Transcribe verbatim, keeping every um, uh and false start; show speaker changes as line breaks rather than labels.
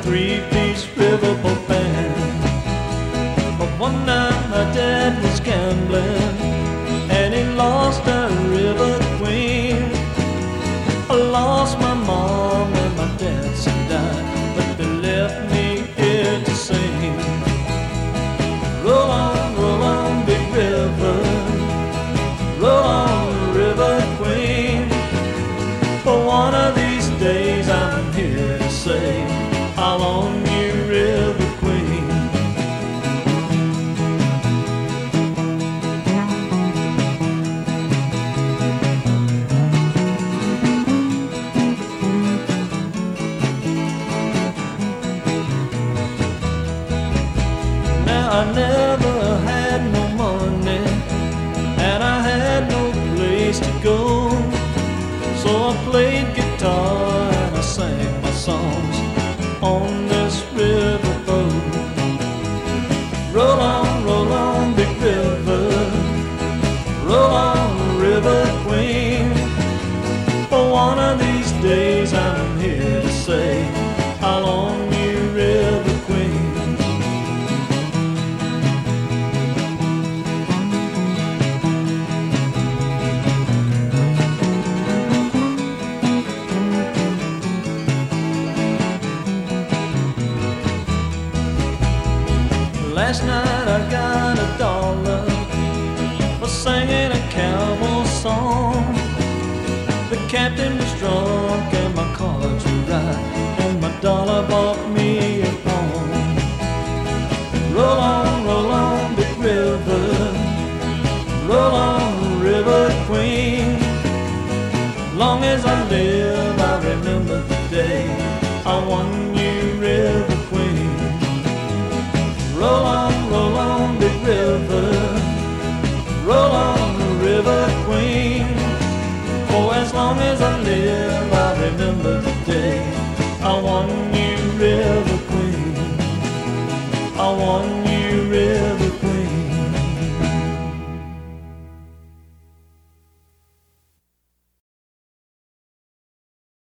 three-piece riverboat band. But one night my dad was gambling, and he lost a river queen. I lost my mom and my dad some died, but they left me here to sing. Roll on, roll on, big river, roll on, river queen. For one of these days I'm here to say I'll own you, river queen. Now I never had no money, and I had no place to go. So I played guitar and I sang my songs on this riverboat. Roll on, roll on, big river, roll on, river queen. For one of these days I'm here to say I'll own you, river queen. Last night I got a dollar for singing a cowboy song. The captain was drunk and my cards were right, and my dollar bought me a poem. Roll on, roll on, big river, roll on, river queen. Long as I live I'll remember the day I won you, river queen. Roll on, roll on, big river, roll on, river queen. For as long as I live, I'll remember the day I won you, river queen. I won